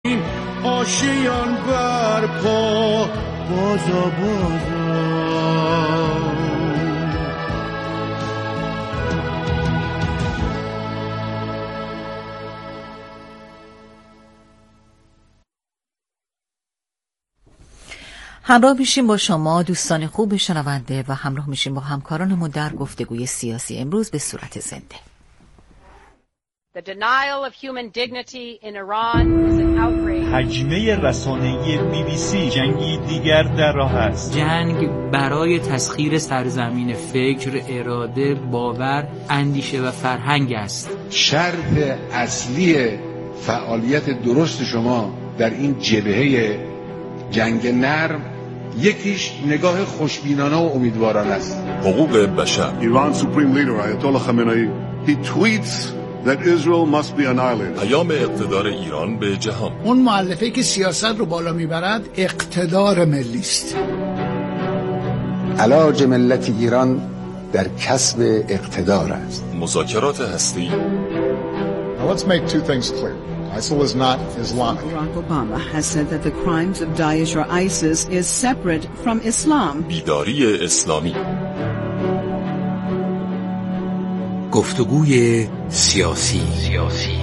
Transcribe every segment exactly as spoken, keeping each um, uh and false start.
آشیان برپا بازا بازا. همراه میشیم با شما دوستان خوب شنونده و همراه میشیم با همکارانمون در گفتگوی سیاسی امروز به صورت زنده. The denial of human dignity in Iran is an outrage. حجمه رسانه‌ای بی بی سی جنگی دیگر در راه است. جنگ برای تسخیر سرزمین فکر، اراده، باور، اندیشه و فرهنگ است. شرط اصلی فعالیت درست شما در این جبهه جنگ نرم یکیش نگاه خوشبینانه و امیدوارانه است. حقوق بشر. Iran's supreme leader Ayatollah Khamenei he tweets that Israel must be annihilated. پیام اقتدار ایران به جهان. اون مؤلفه‌ای که سیاست رو بالا میبرد اقتدار ملی است. علاج ملت ایران در کسب اقتدار است. مذاکرات هسته‌ای. Now let's make two things clear. ISIL is not Islamic. Barack Obama has said that the crimes of Daesh or ISIS is separate from Islam. بیداری اسلامی. گفتگوی سیاسی سیاسی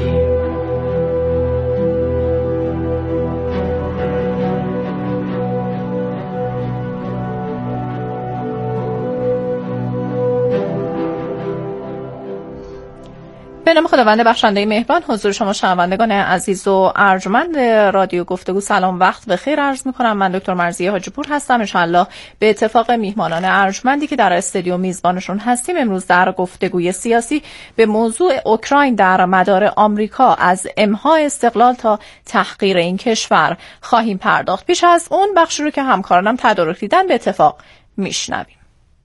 به نام خداوند بخشنده مهربان، حضور شما شنوندگان عزیز و ارجمند رادیو گفتگو سلام، وقت بخیر عرض می‌کنم. من دکتر مرضیه حاجی پور هستم. ان شاءالله به اتفاق میهمانان ارجمندی که در استودیو میزبانشون هستیم امروز در گفتگوی سیاسی به موضوع اوکراین در مدار آمریکا از امحای استقلال تا تحقیر این کشور خواهیم پرداخت. پیش از اون بخشی رو که همکارانم تدارک دیدن به اتفاق میشنویم.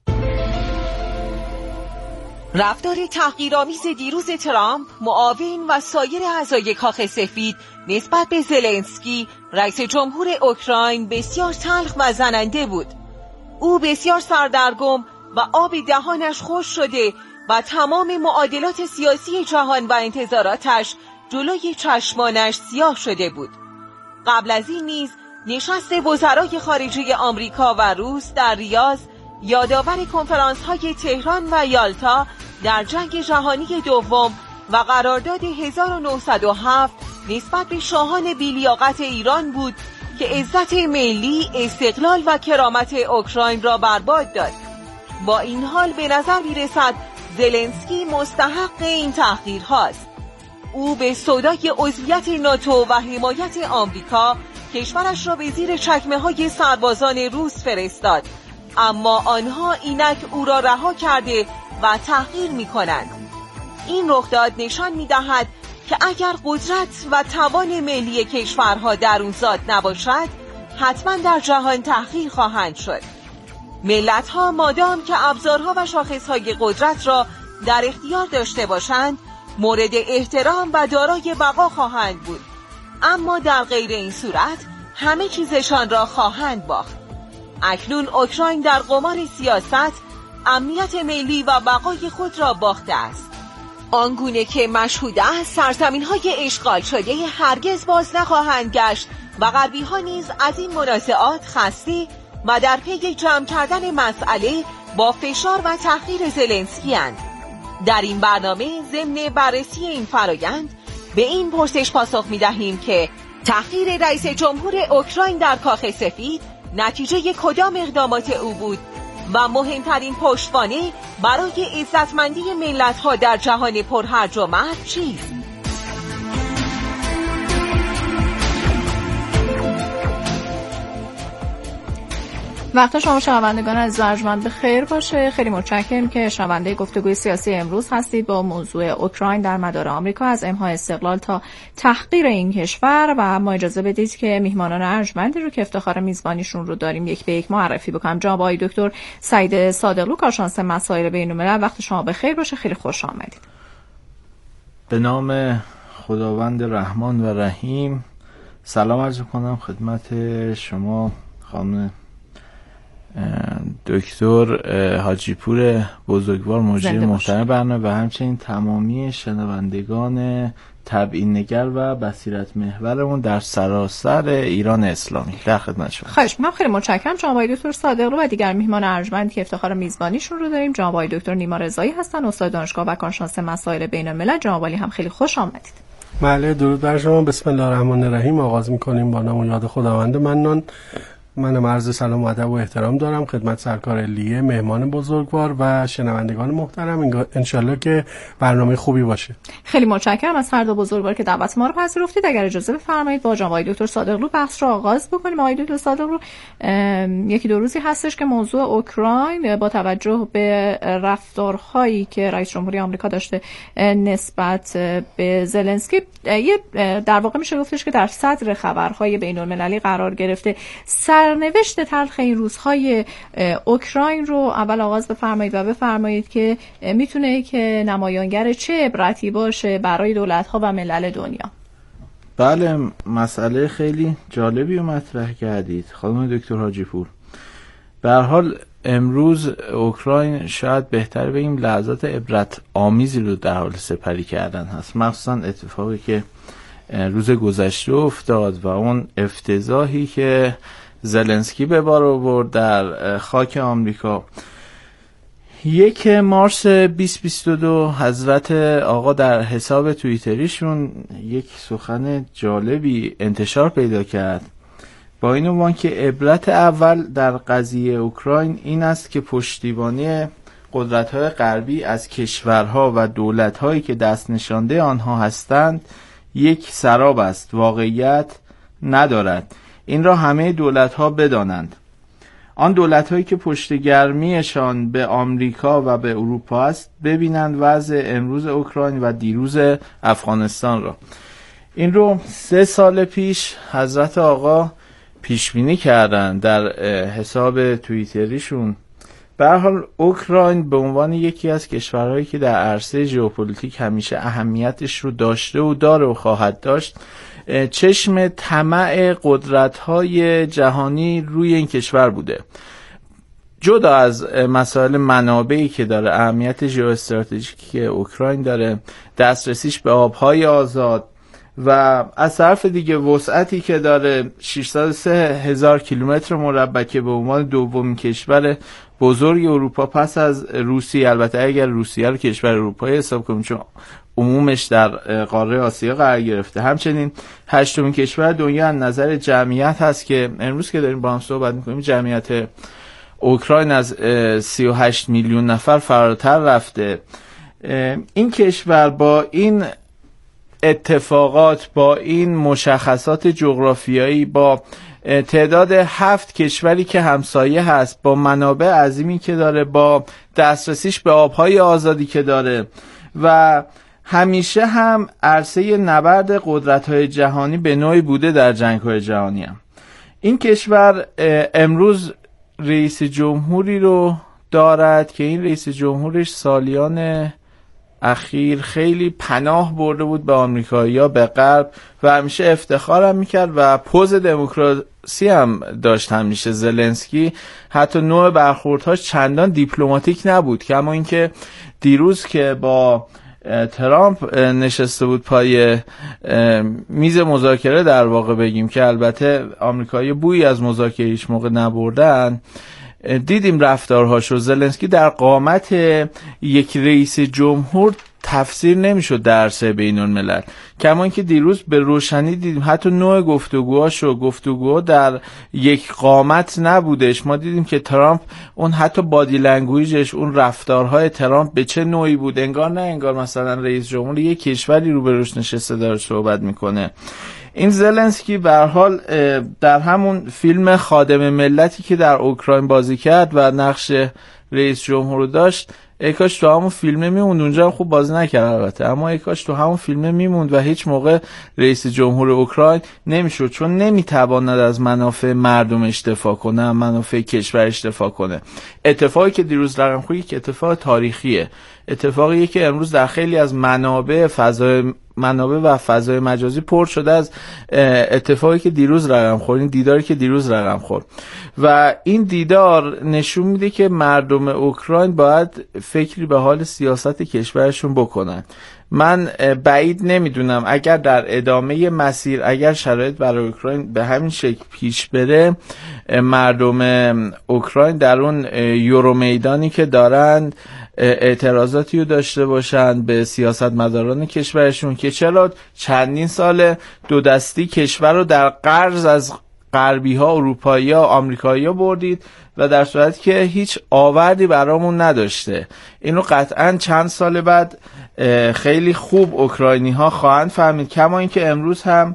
رفتار تحقیرآمیز دیروز ترامپ، معاون و سایر اعضای کاخ سفید نسبت به زلنسکی رئیس جمهور اوکراین بسیار تلخ و زننده بود. او بسیار سردرگم و آب دهانش خشک شده و تمام معادلات سیاسی جهان و انتظاراتش جلوی چشمانش سیاه شده بود. قبل از این نیز نشست وزرای خارجه آمریکا و روس در ریاض یادآور کنفرانس‌های تهران و یالتا در جنگ جهانی دوم و قرارداد هزار و نهصد و هفت نسبت به شاهان بی‌لیاقت ایران بود که عزت ملی، استقلال و کرامت اوکراین را برباد داد. با این حال به نظر می‌رسد زلنسکی مستحق این تحقیرهاست. او به سودای عضویت ناتو و حمایت آمریکا کشورش را به زیر چکمه‌های سربازان روس فرستاد، اما آنها اینک او را رها کرده و تحقیر می‌کنند. این رخداد نشان می‌دهد که اگر قدرت و توان ملی کشورها درونزاد نباشد، حتما در جهان تحقیر خواهند شد. ملت‌ها مادام که ابزارها و شاخصهای قدرت را در اختیار داشته باشند، مورد احترام و دارای بقا خواهند بود، اما در غیر این صورت همه چیزشان را خواهند باخت. اکنون اوکراین در قمار سیاست امنیت ملی و بقای خود را باخته است. آنگونه که مشهود است سرزمین‌های اشغال شده هرگز باز نخواهند گشت و غربی‌ها نیز از این منازعات خسته و در پی جمع کردن مسئله با فشار و تحقیر زلنسکی اند. در این برنامه ضمن بررسی این فرایند به این پرسش پاسخ می‌دهیم که تحقیر رئیس جمهور اوکراین در کاخ سفید نتیجه کدام اقدامات او بود و مهمترین پشتوانه برای عزتمندی ملت‌ها در جهان پرهرج و مرج چیست؟ وقت شما شنوندگان عزیز و ارجمند بخیر باشه. خیلی متشکرم که شنونده گفتگوی سیاسی امروز هستید با موضوع اوکراین در مدار آمریکا از امحای استقلال تا تحقیر این کشور. و ما اجازه بدید که میهمانان ارجمندی رو که افتخار میزبانیشون رو داریم یک به یک معرفی بکنم. جناب آقای دکتر سعید صادقلو، کارشناس مسائل بین‌الملل، وقت شما بخیر باشه. خیلی خوش آمدید. به نام خداوند رحمان و رحیم سلام عرض کنم خدمت شما خانم دکتر حاجی پور بزرگوار مجری محترم برنامه و همچنین تمامی شنوندگان تبیین نگر و بصیرت محورمون در سراسر ایران اسلامی در خدمت شما. خواهش می‌کنم. خیلی متشکرم جناب آقای دکتر صادقلو و دیگر میهمان ارجمندی که افتخار میزبانیشون رو داریم. جناب آقای دکتر نیما رضایی هستن، استاد دانشگاه و کارشناس مسائل بین‌الملل. جناب عالی هم خیلی خوش آمدید. بله، درود بر شما. بسم الله الرحمن الرحیم. آغاز می‌کنیم با نام و یاد خداوند منان. من عرض سلام و ادب و احترام دارم خدمت سرکار علیه، مهمان بزرگوار و شنوندگان محترم. انشالله که برنامه خوبی باشه. خیلی متشکرم از هر دو بزرگوار که دعوت ما رو پذیرفتید. اگر اجازه بفرمایید با جناب آقای دکتر صادقلو بحث رو آغاز بکنیم. آقای دکتر صادقلو، یکی دو روزی هستش که موضوع اوکراین با توجه به رفتارهایی که رئیس جمهوری آمریکا داشته نسبت به زلنسکی، یه در واقع میشه گفتش که در صدر خبرهای بین‌المللی قرار گرفته. سرنوشت تلخ این روزهای اوکراین رو اول آغاز بفرمایید و بفرمایید که میتونه که نمایانگر چه عبرتی باشه برای دولت‌ها و ملل دنیا. بله، مسئله خیلی جالبی رو مطرح کردید خانم دکتر حاجی پور. به هر حال امروز اوکراین شاید بهتر بگیم لحظات عبرت آمیزی رو در حال سپری کردن هست، مخصوصا اتفاقی که روز گذشته افتاد و اون افتضاحی که زلنسکی به بار آورد در خاک آمریکا. یک مارس بیست بیست و دو حضرت آقا در حساب توییتریشون یک سخن جالبی انتشار پیدا کرد با این عنوان که عبرت اول در قضیه اوکراین این است که پشتیبانی قدرت‌های غربی از کشورها و دولت‌هایی که دست نشانده آنها هستند یک سراب است، واقعیت ندارد. این را همه دولت‌ها بدانند. آن دولت‌هایی که پشت گرمیشان به آمریکا و به اروپا است ببینند وضع امروز اوکراین و دیروز افغانستان را. این رو سه سال پیش حضرت آقا پیش بینی کردند در حساب توییتریشون. به هر حال اوکراین به عنوان یکی از کشورهایی که در عرصه ژئوپلیتیک همیشه اهمیتش رو داشته و داره و خواهد داشت، چشم طمع قدرت‌های جهانی روی این کشور بوده. جدا از مسائل منابعی که داره، اهمیت ژئواستراتژیکی که اوکراین داره، دسترسیش به آب‌های آزاد و از طرف دیگه وسعتی که داره، ششصد و سه هزار کیلومتر مربع که به عنوان دومین کشور بزرگ اروپا پس از روسیه، البته اگر روسیه رو کشور اروپایی حساب کنیم چون عمومش در قاره آسیا قرار گرفته، همچنین هشتمین کشور دنیا از نظر جمعیت هست که امروز که داریم با هم صحبت میکنیم جمعیت اوکراین از سی و هشت میلیون نفر فراتر رفته. این کشور با این اتفاقات، با این مشخصات جغرافیایی، با تعداد هفت کشوری که همسایه هست، با منابع عظیمی که داره، با دسترسیش به آبهای آزادی که داره و همیشه هم عرصه نبرد قدرت‌های جهانی به نوعی بوده در جنگ‌های جهانی هم. این کشور امروز رئیس جمهوری رو دارد که این رئیس جمهورش سالیان اخیر خیلی پناه برده بود به آمریکایی‌ها، به غرب و همیشه افتخارم میکرد و پوز دموکراسی هم داشت همیشه. زلنسکی حتی نوع برخوردهاش چندان دیپلماتیک نبود، کما اینکه دیروز که با ترامپ نشسته بود پای میز مذاکره در واقع بگیم که البته آمریکایی بویی از مذاکره هیچ موقع نبردن، دیدیم رفتارهاش رو. زلنسکی در قامت یک رئیس جمهور تفسیر نمیشد در عرصه بین الملل، کما اینکه دیروز به روشنی دیدیم حتی نوع گفتگوهاش و گفتگوها در یک قامت نبودش. ما دیدیم که ترامپ اون حتی بادی لنگویجش، اون رفتارهای ترامپ به چه نوعی بود، انگار نه انگار مثلا رئیس جمهور یک کشوری رو به روش نشسته داره صحبت میکنه. این زلنسکی به هر حال در همون فیلم خادم ملتی که در اوکراین بازی کرد و نقش رئیس جمهور داشت، ای کاش تو همون فیلمه میموند. اونجا هم خوب بازی نکرد البته، اما ای کاش تو همون فیلمه میموند و هیچ موقع رئیس جمهور اوکراین نمیشد، چون نمیتواند از منافع مردمش دفاع کنه، منافع کشورش دفاع کنه. اتفاقی که دیروز رقم خورد که اتفاق تاریخیه، اتفاقیه که امروز در خیلی از منابع فضای منابع و فضای مجازی پر شده از اتفاقی که دیروز رقم خورد، این دیداری که دیروز رقم خورد و این دیدار نشون میده که مردم اوکراین باید فکری به حال سیاست کشورشون بکنن. من بعید نمیدونم اگر در ادامه مسیر اگر شرایط برای اوکراین به همین شکل پیش بره، مردم اوکراین در اون یورو میدانی که دارند اعتراضاتی رو داشته باشند به سیاستمداران کشورشون که چرا چندین سال دو دستی کشور رو در قرض از غربی ها، اروپایی ها، آمریکایی ها بردید و در صورتی که هیچ آوردی برامون نداشته. اینو قطعا چند سال بعد خیلی خوب اوکراینی ها خواهند فهمید، کما اینکه امروز هم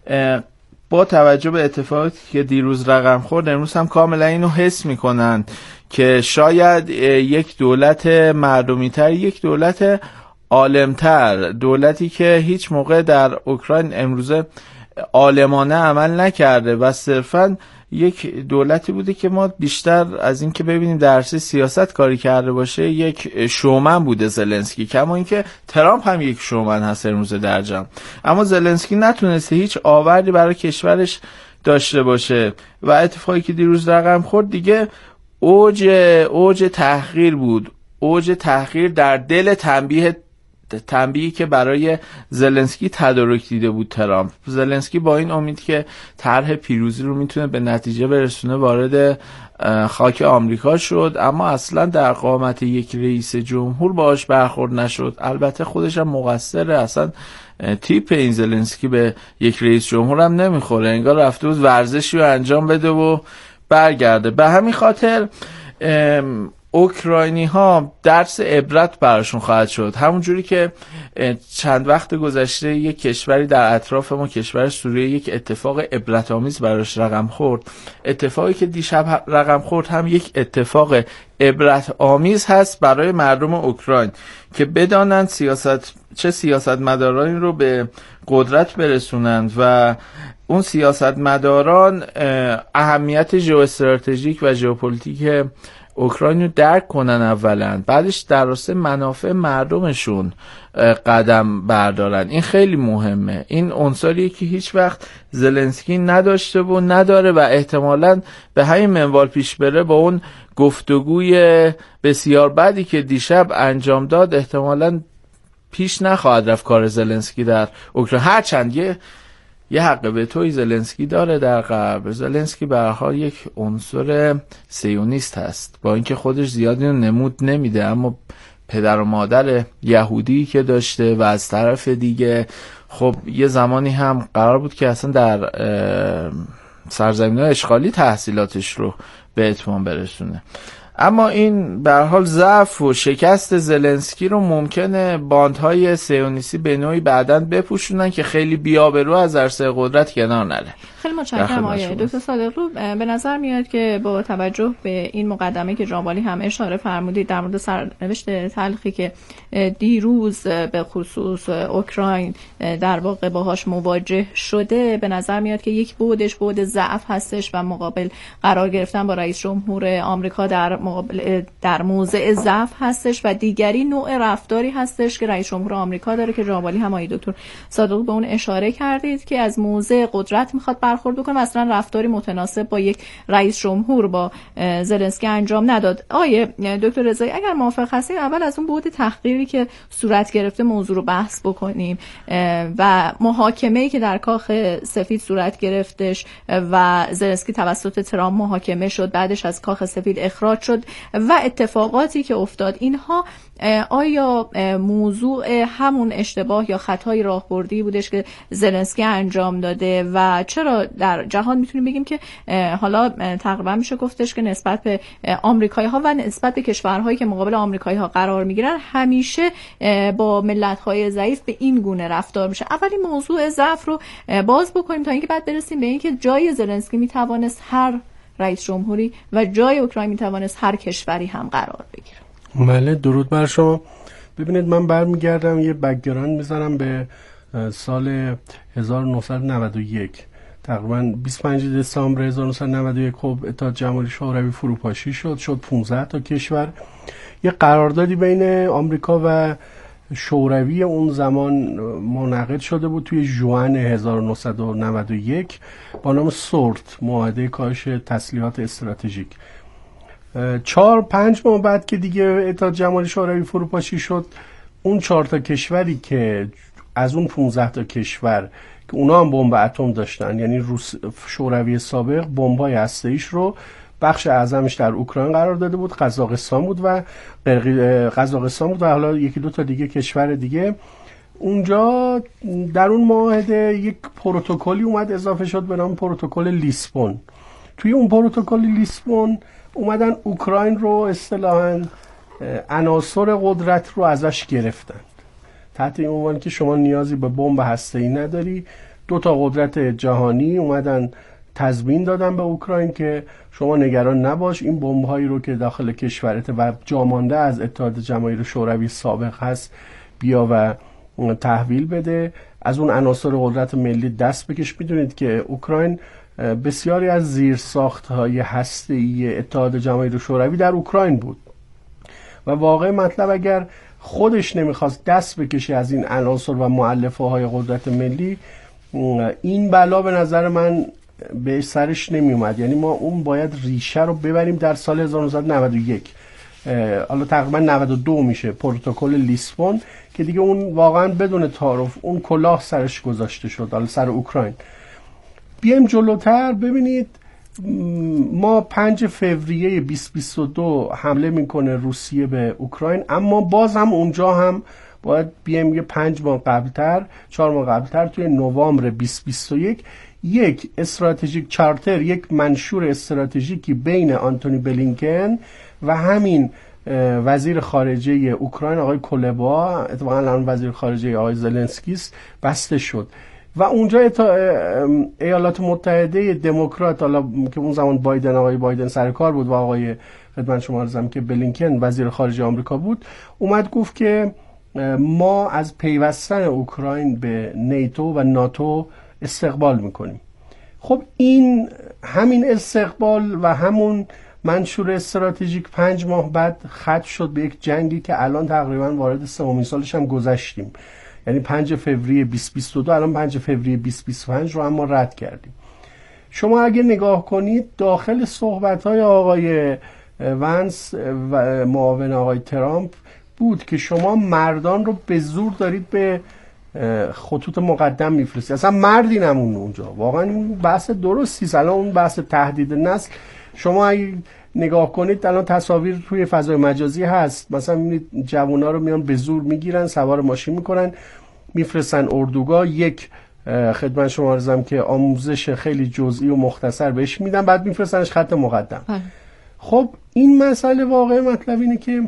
با توجه به اتفاقاتی که دیروز رقم خورد امروز هم کاملا اینو حس میکنن که شاید یک دولت مردمی‌تر، یک دولت عالم‌تر، دولتی که هیچ موقع در اوکراین امروزه عالمانه عمل نکرده و صرفاً یک دولتی بوده که ما بیشتر از این که ببینیم در عرصه سیاست کاری کرده باشه یک شومن بوده زلنسکی، کما اینکه ترامپ هم یک شومن هست امروز در جمع، اما زلنسکی نتونسته هیچ آوردی برای کشورش داشته باشه و اتفاقی که دیروز رقم خورد دیگه اوج اوج تحقیر بود، اوج تحقیر در دل تنبیه تنبیهی که برای زلنسکی تدارک دیده بود ترامپ. زلنسکی با این امید که طرح پیروزی رو میتونه به نتیجه برسونه وارد خاک آمریکا شد، اما اصلا در قامت یک رئیس جمهور باهاش برخورد نشد. البته خودش هم مقصره، اصلا تیپ این زلنسکی به یک رئیس جمهور هم نمیخوره، انگار رفته بود ورزشی رو انجام بده و برگرده. به همین خاطر اوکراینی ها درس عبرت براشون خواهد شد، همون جوری که چند وقت گذشته یک کشوری در اطراف ما، کشور سوریه، یک اتفاق عبرت آمیز براش رقم خورد. اتفاقی که دیشب رقم خورد هم یک اتفاق عبرت آمیز هست برای مردم اوکراین که بدانند سیاست چه سیاستمدارانی رو به قدرت برسونند و اون سیاستمداران اهمیت ژئواستراتژیک و ژئوپلیتیک اوکراین رو درک کنن اولا، بعدش در راسته منافع مردمشون قدم بردارن. این خیلی مهمه، این عنصریه که هیچ وقت زلنسکی نداشته و نداره و احتمالاً به همین منوال پیش بره با اون گفتگوی بسیار بدی که دیشب انجام داد احتمالاً پیش نخواهد رفت کار زلنسکی در اوکراین. هرچند یه یه حق به توی زلنسکی داره در غرب، زلنسکی به هر حال یک عنصر سیونیست هست، با اینکه خودش زیادی نمود نمیده، اما پدر و مادر یهودی که داشته و از طرف دیگه خب یه زمانی هم قرار بود که اصلا در سرزمین‌های اشغالی تحصیلاتش رو به اتمام برسونه. اما این به هر حال ضعف و شکست زلنسکی رو ممکنه باندهای صهیونیستی به نوعی بعداً بپوشونن که خیلی بی‌آبرو از عرصه قدرت کنار نره. خیلی متشکرم آقای دکتر صادقلو. به نظر میاد که با توجه به این مقدمه که جنابعالی هم اشاره فرمودید در مورد سرنوشت تلخی که دیروز به خصوص اوکراین در واقع باهاش مواجه شده، به نظر میاد که یک بودش بود ضعف هستش و مقابل قرار گرفتن با رئیس جمهور آمریکا در مقابل در موضع ضعف هستش و دیگری نوع رفتاری هستش که رئیس جمهور آمریکا داره که جنابعالی هم آقای دکتر صادقلو به اون اشاره کردید که از موضع قدرت میخواد برخورد بکنه و اصلا رفتاری متناسب با یک رئیس جمهور با زلنسکی انجام نداد. آقای دکتر رضایی اگر موافق هستید اول از اون بعد تحقیری که صورت گرفته موضوع رو بحث بکنیم و محاکمه‌ای که در کاخ سفید صورت گرفتش و زلنسکی توسط ترامپ محاکمه شد، بعدش از کاخ سفید اخراج شد و اتفاقاتی که افتاد، اینها آیا موضوع همون اشتباه یا خطای راهبردی بودش که زلنسکی انجام داده و چرا در جهان میتونیم بگیم که حالا تقریبا میشه گفتش که نسبت به آمریکایی ها و نسبت به کشورهایی که مقابل آمریکایی ها قرار میگیرن همیشه با ملت های ضعیف به این گونه رفتار میشه؟ اولی موضوع ضعف رو باز بکنیم تا اینکه بعد برسیم به اینکه جای زلنسکی میتوانست هر رئیس جمهوری و جای اوکراین میتوانست هر کشوری هم قرار بگیره. بله، درود بر شما. ببینید من برمیگردم یه بک‌گراند میذارم به سال هزار و نهصد و نود و یک، تقریبا بیست و پنجم دسامبر هزار و نهصد و نود و یک خب اتحاد جماهیر شوروی فروپاشی شد، شد پانزده تا کشور. یه قراردادی بین آمریکا و شوروی اون زمان منعقد شده بود توی ژوئن هزار و نهصد و نود و یک با نام سورت، معاهده کاهش تسلیحات استراتژیک. چهار پنج ماه بعد که دیگه اتحاد جماهیر شوروی فروپاشی شد، اون چهار تا کشوری که از اون پانزده تا کشور که اونا هم بمب اتم داشتن، یعنی روس شوروی سابق بمب‌های هسته‌ایش رو بخش اعظمش در اوکراین قرار داده بود، قزاقستان بود و قزاقستان بود و حالا یکی دو تا دیگه کشور دیگه. اونجا در اون معاهده یک پروتکلی اومد اضافه شد به نام پروتکل لیسبون. توی اون پروتکل لیسبون اومدن اوکراین رو اصطلاحاً عناصر قدرت رو ازش گرفتن، تحت این عنوان که شما نیازی به بمب هسته‌ای نداری. دو تا قدرت جهانی اومدن تضمین دادن به اوکراین که شما نگران نباش، این بمب‌هایی رو که داخل کشورت و جامانده از اتحاد جماهیر شوروی سابق هست بیا و تحویل بده، از اون عناصر قدرت ملی دست بکش. میدونید که اوکراین بسیاری از زیرساخت‌های هسته‌ای اتحاد جماهیر شوروی در اوکراین بود و واقع مطلب اگر خودش نمیخواست دست بکشه از این عناصر و مؤلفه‌های قدرت ملی، این بلا به نظر من به سرش نمی اومد. یعنی ما اون باید ریشه رو ببریم در سال هزار و نهصد و نود و یک، حالا تقریبا نود و دو میشه، پروتکل لیسبون، که دیگه اون واقعا بدون تعارف اون کلاه سرش گذاشته شد، حالا سر اوکراین. بیایم جلوتر ببینید، ما پنج فوریه بیست بیست و دو حمله میکنه روسیه به اوکراین، اما باز هم اونجا هم باید بیایم یه پنج ماه قبلتر چهار ماه قبلتر توی نوامبر بیست بیست و یک یک استراتژیک چارتر، یک منشور استراتژیکی بین آنتونی بلینکن و همین وزیر خارجه اوکراین آقای کولبا، اتفاقا الان وزیر خارجه آقای زلنسکی است، بسته شد و اونجا ایالات متحده دموکرات، حالا که اون زمان بایدن آقای بایدن سر کار بود و آقای خدمت شما عرضم که بلینکن وزیر خارجه آمریکا بود، اومد گفت که ما از پیوستن اوکراین به نیتو و ناتو استقبال میکنیم. خب این همین استقبال و همون منشور استراتژیک پنج ماه بعد ختم شد به یک جنگی که الان تقریبا وارد سومین سالش هم گذشتیم، یعنی پنج فوریه بیست بیست و دو، الان پنج فوریه بیست بیست و پنج رو هم ما رد کردیم. شما اگه نگاه کنید داخل صحبت‌های آقای ونس و معاون آقای ترامپ بود که شما مردان رو به زور دارید به خطوط مقدم میفرستید. اصلا مردی نمون اونجا. واقعا این بحث درستی. الان اون بحث تهدید نسل، شما اگه نگاه کنید الان تصاویر توی فضای مجازی هست، مثلا میبینید جوونا رو میان به زور میگیرن، سوار ماشین میکنن، میفرستن اردوگاه، یک خدمت شما عرضم که آموزش خیلی جزئی و مختصر بهش میدن، بعد میفرستنش خط مقدم. ها. خب این مسئله واقعا مطلب اینه که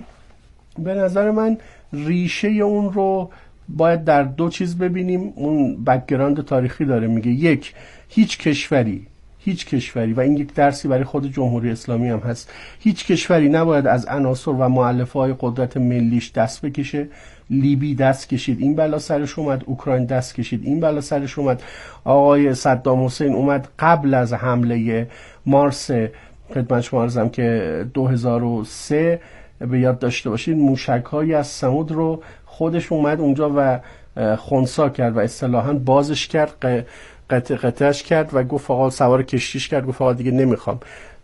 به نظر من ریشه اون رو باید در دو چیز ببینیم. اون بک‌گراند تاریخی داره، میگه یک، هیچ کشوری هیچ کشوری و این یک درسی برای خود جمهوری اسلامی هم هست، هیچ کشوری نباید از عناصر و مؤلفه‌های قدرت ملیش دست بکشه. لیبی دست کشید، این بلا سرش اومد. اوکراین دست کشید، این بلا سرش اومد. آقای صدام حسین اومد قبل از حمله مارس خدمت شما عرضم که دو هزار و سه، به یاد داشته باشید موشک‌هایی از سمود رو خودش اومد اونجا و خنثی کرد و اصطلاحاً بازش کرد، قطع قطعش کرد و گفت آقا سوار کشتیش کرد، گفت آقا دیگه نمیخوام.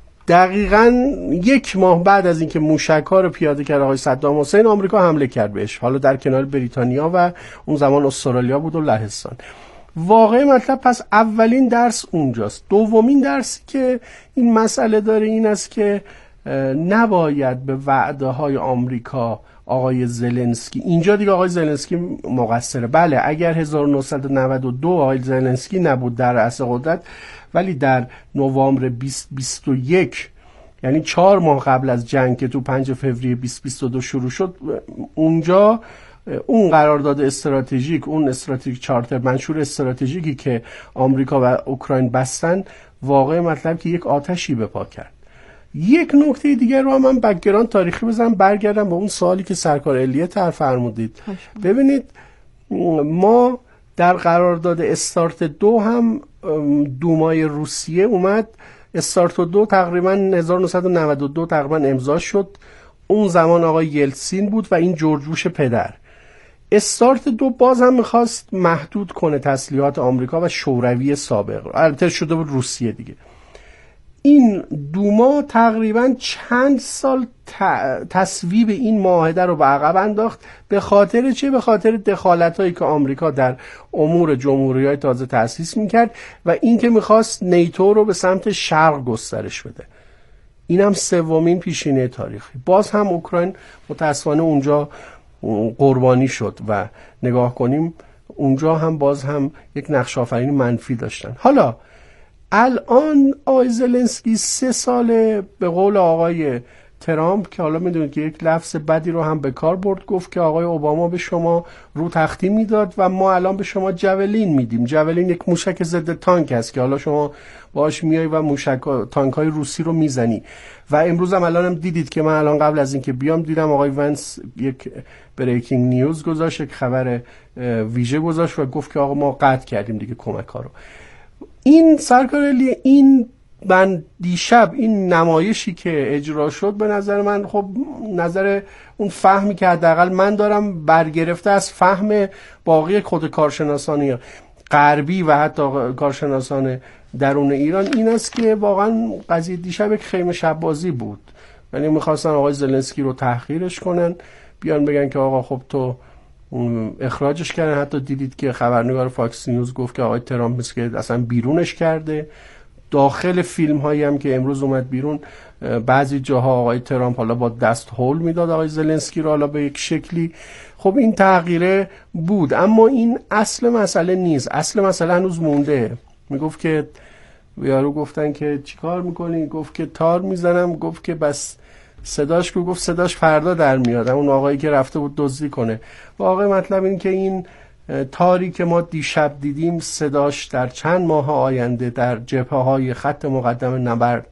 دقیقاً یک ماه بعد از اینکه موشک‌ها رو پیاده کرد آقای صدام حسین، آمریکا حمله کرد بهش، حالا در کنار بریتانیا و اون زمان استرالیا بود و لهستان. واقعی مطلب پس اولین درس اونجاست. دومین درسی که این مسئله داره این است که نباید به وعده های آمریکا آقای زلنسکی، اینجا دیگه آقای زلنسکی مقصره. بله اگر هزار و نهصد و نود و دو آقای زلنسکی نبود در رأس قدرت، ولی در نوامبر بیست بیست و یک، یعنی چهار ماه قبل از جنگ که تو پنج فوریه بیست بیست و دو شروع شد، اونجا اون قرارداد استراتژیک، اون استراتژیک چارتر، منشور استراتژیکی که آمریکا و اوکراین بستن، واقع مطلب که یک آتشی به پا کرد. یک نکته دیگر رو هم من بک‌گراند تاریخی بزنم، برگردم به اون سوالی که سرکار علیه طرح فرمودید. ببینید ما در قرارداد استارت دو هم دومای روسیه اومد، استارت دو تقریبا هزار و نهصد و نود و دو تقریبا امضا شد. اون زمان آقای یلتسین بود و این جورج بوش پدر. استارت دو باز هم میخواست محدود کنه تسلیحات آمریکا و شوروی سابق، البته شده بود روسیه دیگه. این دوما تقریبا چند سال تصویب این معاهده رو به عقب انداخت. به خاطر چه؟ به خاطر دخالت‌هایی که آمریکا در امور جمهوری‌های تازه تأسیس میکرد و این که میخواست نیتو رو به سمت شرق گسترش بده. این هم سومین پیشینه تاریخی. باز هم اوکراین متاسفانه اونجا قربانی شد و نگاه کنیم اونجا هم باز هم یک نقش آفرینی منفی داشتن. حالا الان آقای زلنسکی سه ساله به قول آقای ترامپ که حالا میدونید که یک لفظ بدی رو هم به کار برد، گفت که آقای اوباما به شما رو تختی میداد و ما الان به شما جاولین میدیم. جاولین یک موشک ضد تانک است که حالا شما باش میای و موشک تانک های روسی رو میزنی. و امروز هم الان هم دیدید که من الان قبل از اینکه بیام دیدم آقای ونس یک بریکینگ نیوز گذاشت، یک خبر ویژه گذاشت و گفت که آقا ما قطع کردیم دیگه کمک ها رو. این سرکارلی این من دیشب این نمایشی که اجرا شد به نظر من، خب نظر اون فهمی که حداقل من دارم برگرفته از فهم باقی خود کارشناسانی غربی و حتی کارشناسان درون ایران این است که واقعا قضیه دیشب یک خیمه شب بازی بود. یعنی میخواستن آقای زلنسکی رو تحقیرش کنن، بیان بگن که آقا خب تو اخراجش کردن. حتی دیدید که خبرنگار فاکس نیوز گفت که آقای ترامپ مثل که اصلا بیرونش کرده. داخل فیلم هایی هم که امروز اومد بیرون بعضی جاها آقای ترامپ حالا با دست هول میداد آقای زلنسکی رو حالا به یک شکلی. خب این تغییره بود، اما این اصل مسئله نیست. اصل مسئله هنوز مونده. میگفت که یارو گفتن که چیکار میکنی؟ گفت که تار میزنم. گفت که بس صداش کو؟ گفت صداش فردا در میاد. اون آقایی که رفته بود دزدی کنه. واقع مطلب این که این تاری که ما دیشب دیدیم صداش در چند ماه آینده در جبهه های خط مقدم نبرد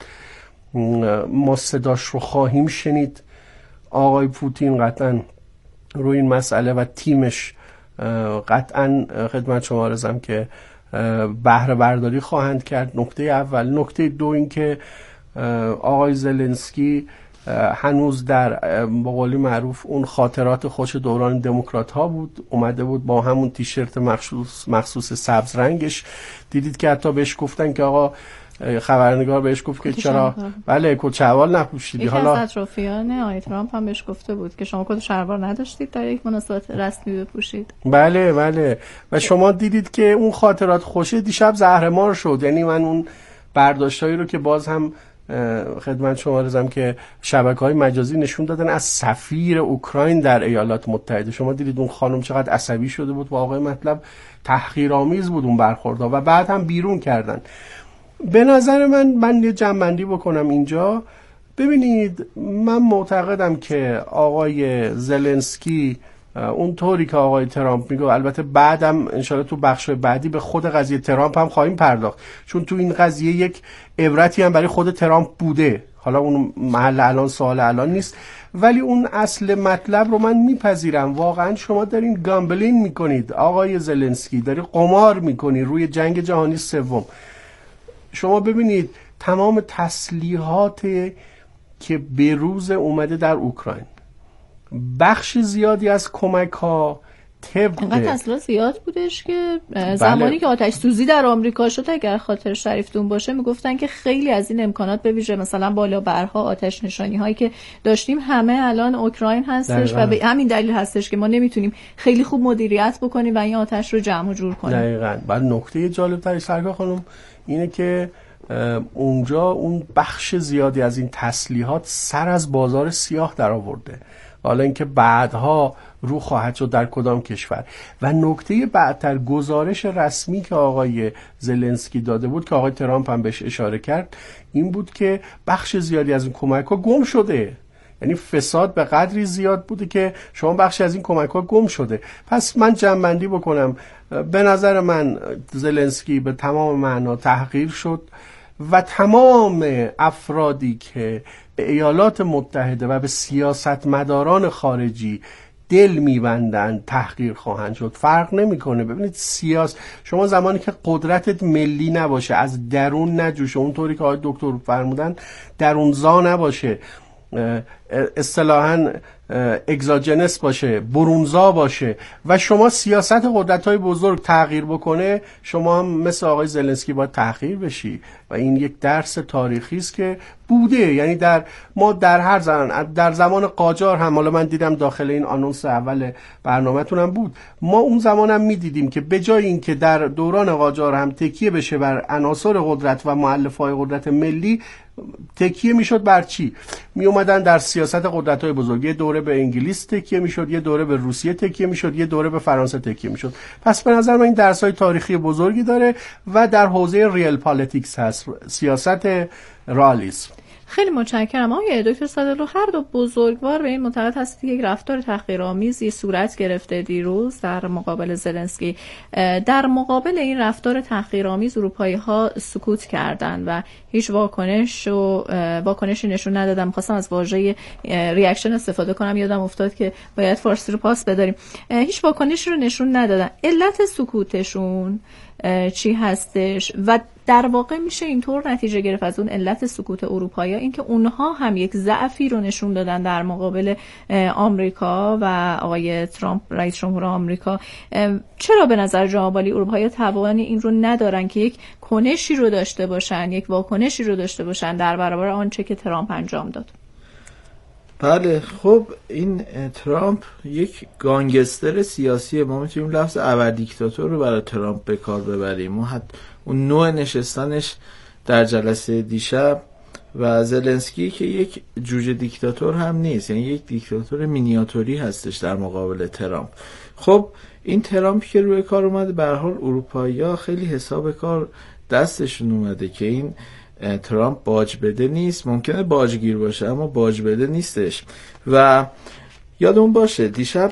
ما صداش رو خواهیم شنید. آقای پوتین قطعا روی این مسئله و تیمش قطعا خدمت شما عرضم که بهره برداری خواهند کرد. نکته اول. نکته دو این که آقای زلنسکی هنوز در بقولی معروف اون خاطرات خوش دوران دموکرات ها بود. اومده بود با همون تیشرت مخصوص مخصوص سبز رنگش. دیدید که حتی بهش گفتن که آقا خبرنگار بهش گفت که چرا بله کت شلوار نپوشیدی. یکی حالا از اطرافیان آقای ترامپ هم بهش گفته بود که شما کت شلوار نداشتید در یک مناسبت رسمی بپوشید. بله بله و شما دیدید که اون خاطرات خوشه دیشب زهرمار شد. یعنی من اون برداشتایی رو که باز هم خدمت شما عرضم که شبکه‌های مجازی نشون دادن از سفیر اوکراین در ایالات متحده، شما دیدید اون خانم چقدر عصبی شده بود. واقعا مطلب تحقیرآمیز بود اون برخوردها و بعد هم بیرون کردن. به نظر من من یه جمع‌بندی بکنم اینجا. ببینید من معتقدم که آقای زلنسکی اونطوری که آقای ترامپ میگه، البته بعدم انشالله تو بخش بعدی به خود قضیه ترامپ هم خواهیم پرداخت، چون تو این قضیه یک عبرتی هم برای خود ترامپ بوده. حالا اون محل الان سوال الان نیست، ولی اون اصل مطلب رو من میپذیرم. واقعا شما دارین گامبلین میکنید آقای زلنسکی، داری قمار میکنی روی جنگ جهانی سوم. شما ببینید تمام تسلیحات که به روز اومده در اوکراین، بخش زیادی از کمک ها طبق اینقدر تسلیحات زیاد بودش که زمانی بله. که آتش سوزی در آمریکا شد اگر خاطر شریفتون باشه میگفتن که خیلی از این امکانات به ویژه مثلا بالا برها آتش نشانی هایی که داشتیم همه الان اوکراین هستش دقیقا. و به همین دلیل هستش که ما نمیتونیم خیلی خوب مدیریت بکنیم و این آتش رو جمع و جور کنیم. دقیقاً. بعد نکته جالب تری سرکار خانم اینه که اونجا اون بخش زیادی از این تسلیحات سر از بازار سیاه در آورده، حالا اینکه بعدها رو خواهد شد در کدام کشور. و نکته بعدتر گزارش رسمی که آقای زلنسکی داده بود که آقای ترامپ هم بهش اشاره کرد این بود که بخش زیادی از این کمک ها گم شده. یعنی فساد به قدری زیاد بوده که شما بخشی از این کمک ها گم شده. پس من جمع‌بندی بکنم، به نظر من زلنسکی به تمام معنا تحقیر شد و تمام افرادی که به ایالات متحده و به سیاستمداران خارجی دل میبندن تحقیر خواهند شد. فرق نمیکنه. ببینید سیاست، شما زمانی که قدرتت ملی نباشه، از درون نجوشه، اونطوری که آقای دکتر فرمودن درونزا نباشه، اصطلاحاً اگزاجنس باشه، برونزا باشه و شما سیاست قدرت‌های بزرگ تغییر بکنه، شما هم مثل آقای زلنسکی باید تحقیر بشی و این یک درس تاریخی است که بوده. یعنی در ما در هر زمان در زمان قاجار هم، حالا من دیدم داخل این آنونس اول برنامه‌تون هم بود، ما اون زمان هم می‌دیدیم که به جای اینکه در دوران قاجار هم تکیه بشه بر عناصر قدرت و مؤلفه‌های قدرت ملی، تکیه میشد بر چی؟ می اومدن در سیاست قدرت‌های بزرگ، یه دوره به انگلیس تکیه میشد، یه دوره به روسیه تکیه میشد، یه دوره به فرانسه تکیه میشد. پس به نظر من این درس‌های تاریخی بزرگی داره و در حوزه ریل پالیتیکس هست، سیاست رئالیسم. خیلی متشکرم آقای دکتر صادقلو. هر دو بزرگوار به این معتقد هستید که یک رفتار تحقیرآمیزی صورت گرفته دیروز در مقابل زلنسکی. در مقابل این رفتار تحقیرآمیز اروپایی‌ها سکوت کردند و هیچ واکنش و واکنشی نشون ندادن. می‌خواستم از واژه ریاکشن استفاده کنم، یادم افتاد که باید فارسی رو پاس بداریم. هیچ واکنشی رو نشون ندادن. علت سکوتشون چی هستش؟ و در واقع میشه اینطور نتیجه گرفت از اون علت سکوت اروپایی‌ها اینکه اونها هم یک ضعفی رو نشون دادن در مقابل آمریکا و آقای ترامپ رئیس جمهور آمریکا. چرا به نظر جناب عالی اروپایی‌ها توانی این رو ندارن که یک کنشی رو داشته باشن، یک واکنشی رو داشته باشن در برابر آنچه که ترامپ انجام داد؟ بله، خب این ترامپ یک گانگستر سیاسیه. ما میتونیم لفظ ابر دیکتاتور رو برای ترامپ به کار ببریم. ما حتی اون نوع نشستنش در جلسه دیشب و زلنسکی که یک جوجه دیکتاتور هم نیست، یعنی یک دیکتاتور مینیاتوری هستش در مقابل ترامپ. خب این ترامپی که روی کار اومده، به هر حال اروپایی‌ها خیلی حساب کار دستشون اومده که این ترامپ باج بده نیست. ممکنه باجگیر باشه اما باج بده نیستش. و یادمون باشه دیشب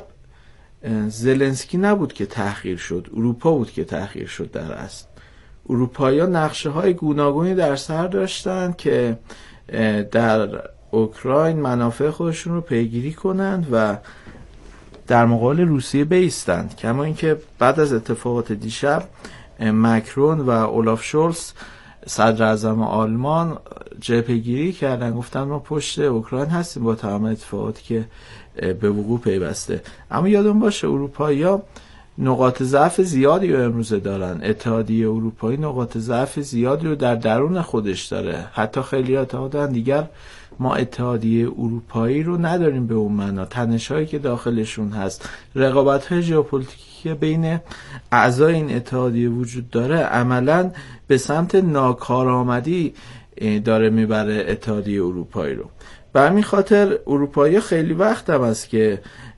زلنسکی نبود که تحقیر شد، اروپا بود که تحقیر شد. در اصل اروپایی‌ها نقشه های گوناگونی در سر داشتن که در اوکراین منافع خودشون رو پیگیری کنند و در مقابل روسیه بایستند. کما اینکه بعد از اتفاقات دیشب مکرون و اولاف شولز صدر اعظم آلمان جبهه‌گیری کردن، گفتن ما پشت اوکراین هستیم با تمام اتفاقاتی که به وقوع پیوسته. اما یادون باشه اروپایی‌ها نقاط ضعف زیادی رو امروزه دارن. اتحادیه اروپایی نقاط ضعف زیادی رو در درون خودش داره. حتی خیلی اعتقادن دیگر ما اتحادیه اروپایی رو نداریم به اون معنا. تنش‌هایی که داخلشون هست، رقابت‌های ژئوپلیتیکی که بین اعضای این اتحادیه وجود داره، عملاً به سمت ناکارآمدی داره میبره اتحادیه اروپایی رو. به همین خاطر اروپایی خیلی وقت هم است که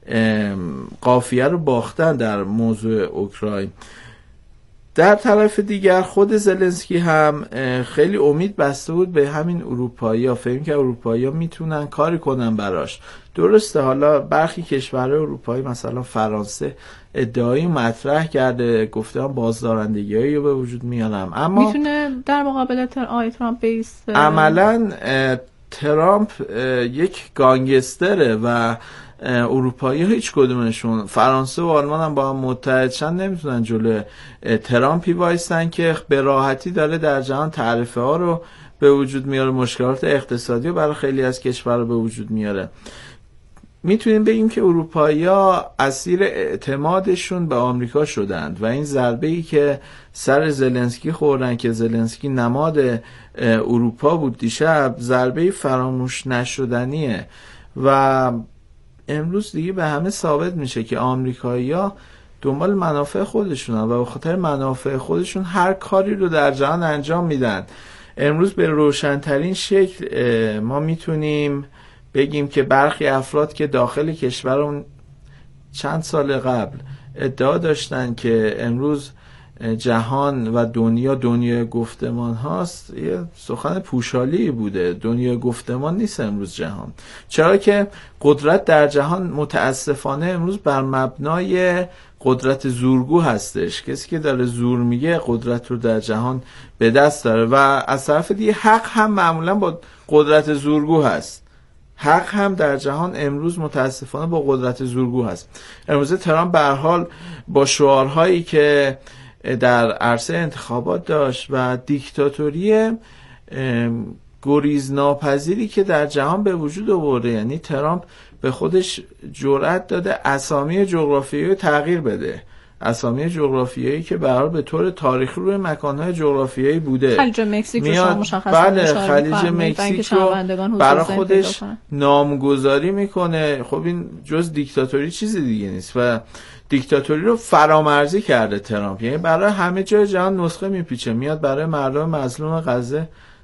قافیه رو باختن در موضوع اوکراین. در طرف دیگر خود زلنسکی هم خیلی امید بسته بود به همین اروپایی‌ها، فهم که اروپایی‌ها میتونن کاری کنن براش. درسته حالا برخی کشورهای اروپایی مثلا فرانسه ادعایی مطرح کرده، گفته هم بازدارندگی‌هایی رو به وجود میارم، اما میتونه در مقابل آقای ترامپ بیست. عملاً ترامپ یک گانگستره و اروپایی ها هیچ کدومشون، فرانسه و آلمان هم با هم متحد شن، نمیتونن جلوی ترامپی وایستن که به راحتی داره در جهان تعرفه ها رو به وجود میاره، مشکلات اقتصادی رو برای خیلی از کشورها به وجود میاره. میتونیم بگیم که اروپایی ها اسیر اعتمادشون به آمریکا شدند و این ضربه ای که سر زلنسکی خوردن که زلنسکی نماد اروپا بود دیشب، ضربه فراموش نشدنیه و امروز دیگه به همه ثابت میشه که آمریکایی‌ها دنبال منافع خودشونن و به خاطر منافع خودشون هر کاری رو در جهان انجام میدن. امروز به روشن‌ترین شکل ما میتونیم بگیم که برخی افراد که داخل کشورمون چند سال قبل ادعا داشتن که امروز جهان و دنیا دنیای گفتمان هاست، یه سخن پوشالی بوده. دنیای گفتمان نیست امروز جهان، چرا که قدرت در جهان متاسفانه امروز بر مبنای قدرت زورگو هستش. کسی که داره زور میگه قدرت رو در جهان به دست داره و از طرف دیگه حق هم معمولا با قدرت زورگو هست. حق هم در جهان امروز متاسفانه با قدرت زورگو هست. امروز ترامپ به هر حال با شعارهایی که در عرصه انتخابات داشت و دیکتاتوری گریزناپذیری که در جهان به وجود آورده. یعنی ترامپ به خودش جرأت داده اسامی جغرافیایی رو تغییر بده، اسامی جغرافیایی که به هر حال به طور تاریخی روی مکان‌های جغرافیایی بوده. خلیج مکزیک رو شما مشخصاً بله خلیج مکزیک رو برای خودش نامگذاری میکنه. خب این جز دیکتاتوری چیزی دیگه نیست و دیکتاتوری رو فرامرزی کرده ترامپ. یعنی برای همه جای جهان نسخه میپیچه، میاد برای مردم مظلوم غزه